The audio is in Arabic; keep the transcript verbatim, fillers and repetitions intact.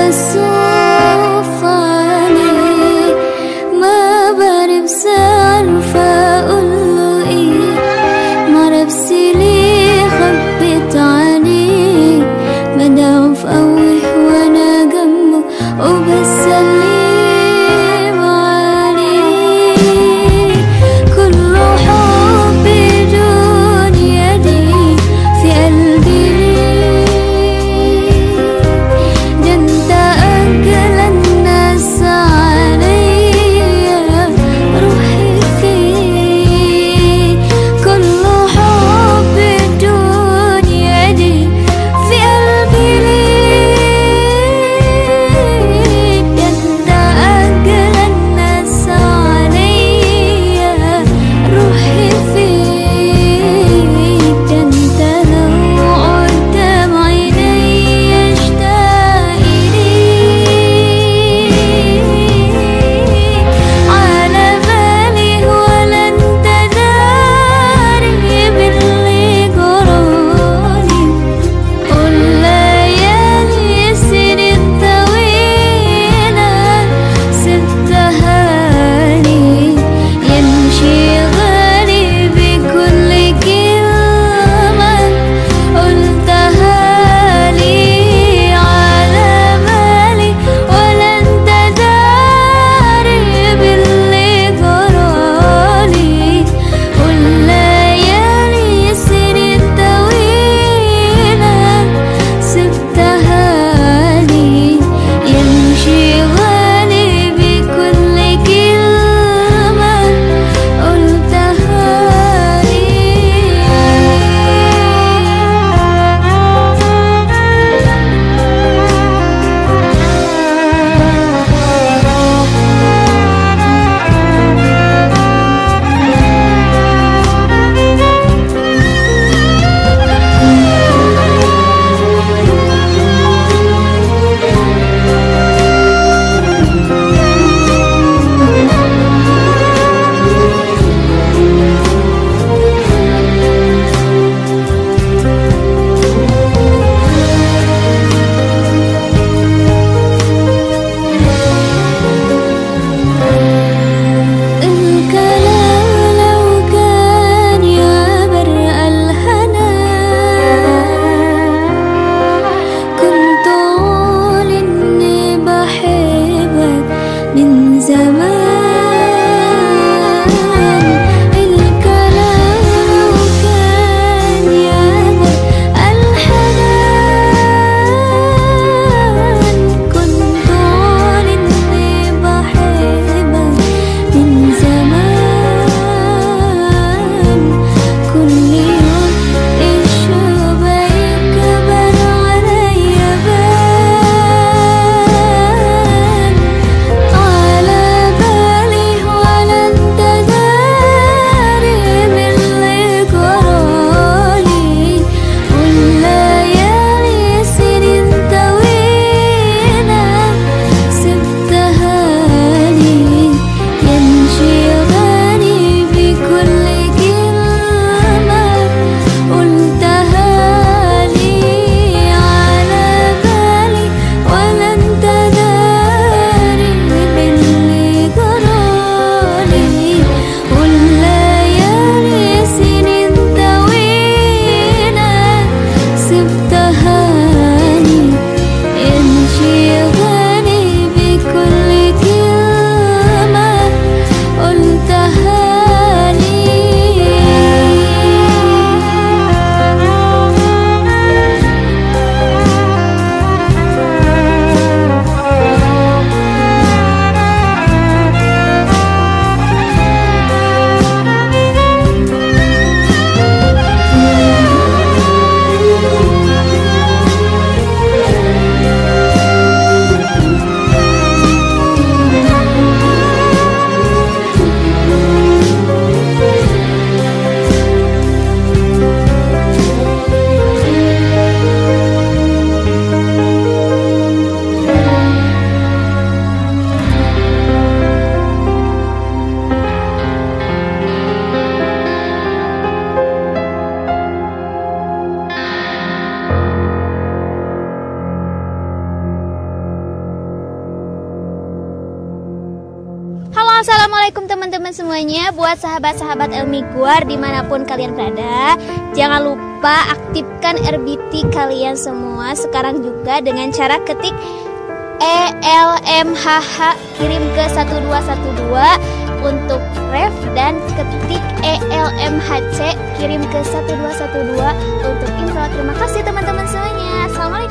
بصوف عليه، ما بعرف سالفة أقوله إيه، معرفش ليه خبيت عليه، بدعوف أوي وأنا جنبه وبسلم عليه. كله حب دنيا دي في قلبي ليه، ده انت أجمل Assalamualaikum teman-teman semuanya. Buat sahabat-sahabat Elmiguar dimanapun kalian berada, jangan lupa aktifkan R B T kalian semua sekarang juga dengan cara ketik E L M H H, kirim ke satu dua satu dua untuk ref, dan ketik E L M H C, kirim ke satu dua satu dua untuk info. Terima kasih teman-teman semuanya. Assalamualaikum.